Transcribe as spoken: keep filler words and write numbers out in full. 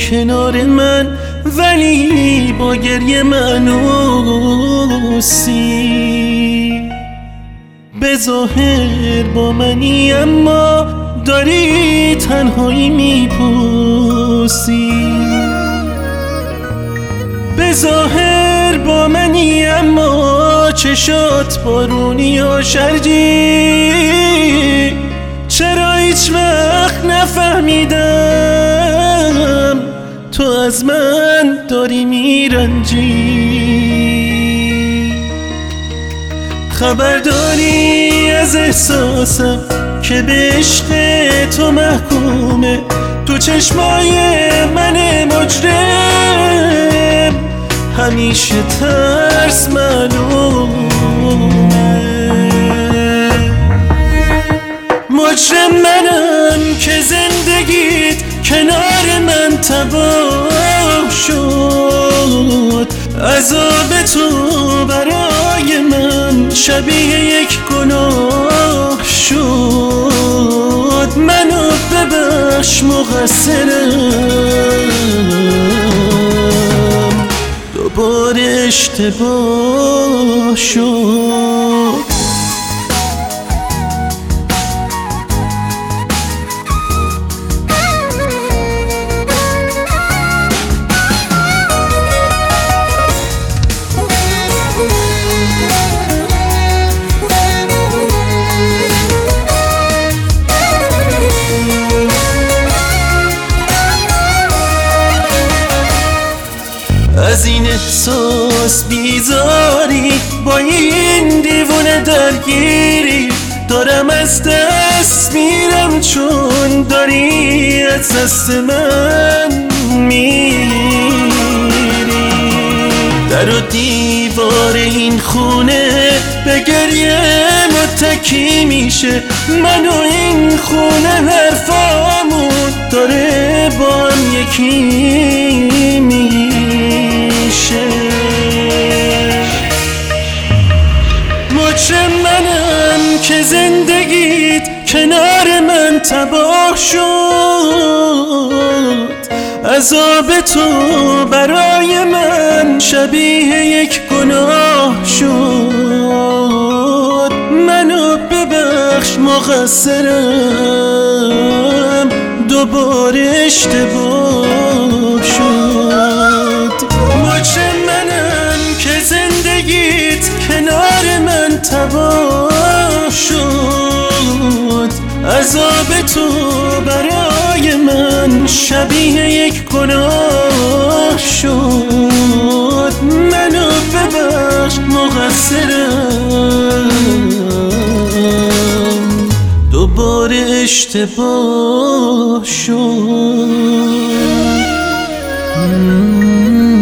کنار من، ولی با گریه منوسی. به ظاهر با منی اما داری تنهایی میپوسی. به ظاهر با منی اما چشات بارونی و شرجی. چرا هیچ وقت نفهمیدم تو از من داری میرنجی؟ خبر داری از احساسم که به عشق تو محکومه، تو چشمای من مجرم همیشه ترس معلومه. مجرم منم که زندگیت کنار من تباه شد. عذاب تو برای من شبیه یک گناه شد. منو ببخش مقصرم، دوباره اشتباه شد. از این احساس بیزاری، با این دیوونه درگیری، دارم از دست میرم چون داری از دست من میری. در و دیوار این خونه به گریه متکی میشه، من و این خونه حرفامون داره با هم یکی میشه. مجرم منم که زندگیت کنار من تباه شد. عذاب تو برای من شبیه یک گناه شد. منو ببخش مقصرم، دوباره اشتباه شد. مجرم منم که زندگیت کنار من تباه شد. عذاب تو برای من شبیه یک گناه شد. منو ببخش مقصرم، دوباره اشتباه شد.